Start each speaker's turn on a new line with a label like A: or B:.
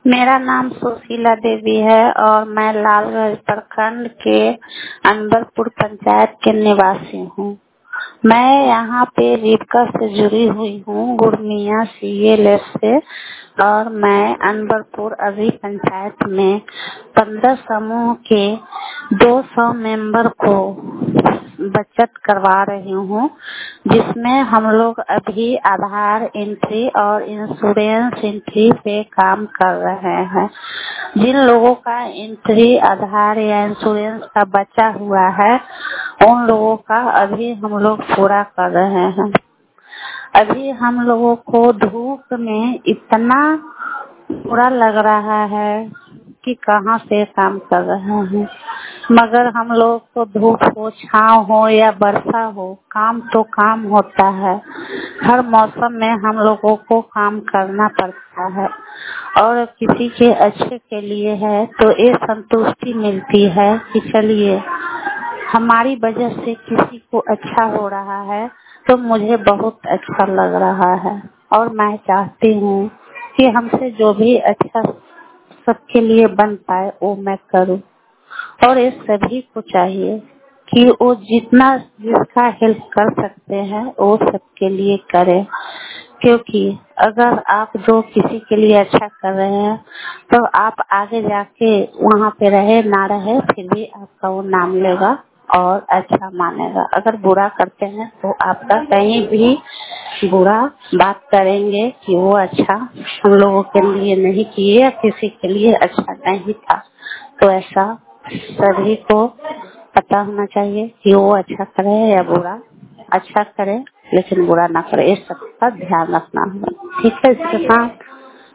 A: मेरा नाम सुशीला देवी है और मैं लालगंज प्रखंड के अनवरपुर पंचायत के निवासी हूँ। मैं यहाँ पे जीविका से जुड़ी हुई हूँ, गुरमिया CLS से, और मैं अनवरपुर अभी पंचायत में 15 समूह के 200 मेंबर को बचत करवा रही हूँ, जिसमें हम लोग अभी आधार एंट्री और इंश्योरेंस एंट्री पे काम कर रहे हैं। जिन लोगों का एंट्री आधार या इंश्योरेंस का बचा हुआ है, उन लोगों का अभी हम लोग पूरा कर रहे हैं। अभी हम लोगों को धूप में इतना बुरा लग रहा है कि कहाँ से काम कर रहे हैं, मगर हम लोग को धूप हो, छाँव हो या वर्षा हो, काम तो काम होता है। हर मौसम में हम लोगों को काम करना पड़ता है और किसी के अच्छे के लिए है तो ये संतुष्टि मिलती है कि चलिए हमारी वजह से किसी को अच्छा हो रहा है, तो मुझे बहुत अच्छा लग रहा है और मैं चाहती हूँ कि हमसे जो भी अच्छा सबके लिए बन पाए वो मैं करूँ। और ये सभी को चाहिए कि वो जितना जिसका हेल्प कर सकते हैं वो सबके लिए करें, क्योंकि अगर आप जो किसी के लिए अच्छा कर रहे हैं तो आप आगे जाके वहाँ पे रहे ना रहे फिर भी आपका वो नाम लेगा और अच्छा मानेगा। अगर बुरा करते हैं तो आपका कहीं भी बुरा बात करेंगे कि वो अच्छा हम लोगों के लिए नहीं किए या किसी के लिए अच्छा नहीं था। तो ऐसा सभी को पता होना चाहिए कि वो अच्छा करे या बुरा, अच्छा करे लेकिन बुरा ना करे, इस सब का ध्यान रखना है। ठीक है इसके साथ